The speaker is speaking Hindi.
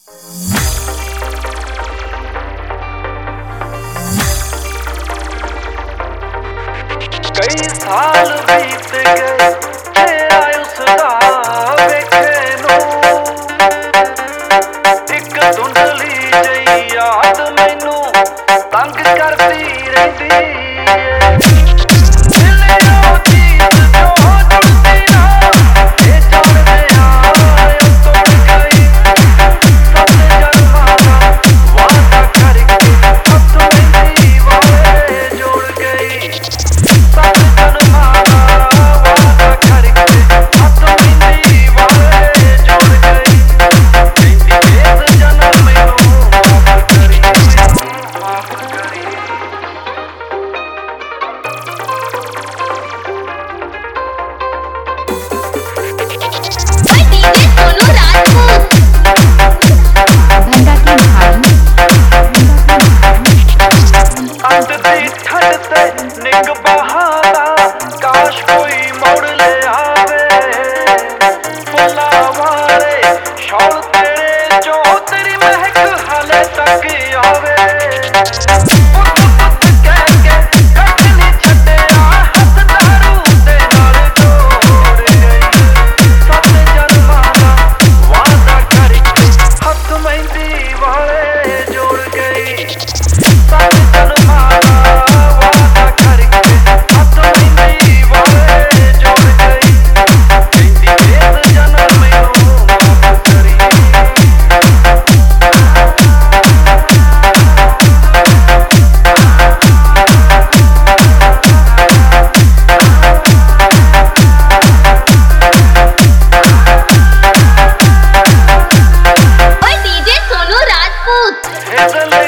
कई साल बीत गए तेरा उसदा वेखे नूं, एक धुंधली जही याद मैनू तंग करती रहिंदी है। मिलियो चीज जो जुड़दी ना ये जाणदे आ टुट गई। सत जन्मां दा वादा करके हथ मेहंदी वाले जुड़ गई। सत जन्मां दा वादा करके हथ मेहंदी वाले जुड़ गई। कहंदी इस जन्म मैनू माफ करी, माफ करी। डीजे सोनू राजपूत अंत दी ठंड ते निग बहादा काश कोई मोड़ ले आवे। फुल्लां वाले शौल तेरे जो तेरी महक हाले तक आवे। पुत पुत कह के कख नी छड्डिया हथ दारू दे नाल जोड़ गई। सत जन्मां दा वादा करके हथ मेहंदी वाले जोड़ गई। सत जन्मां दा वादा करके हथ मेहंदी वाले जोड़ गई। कहंदी इस जन्म मैनू माफ करी। डीजे सोनू राजपूत। हेज़ल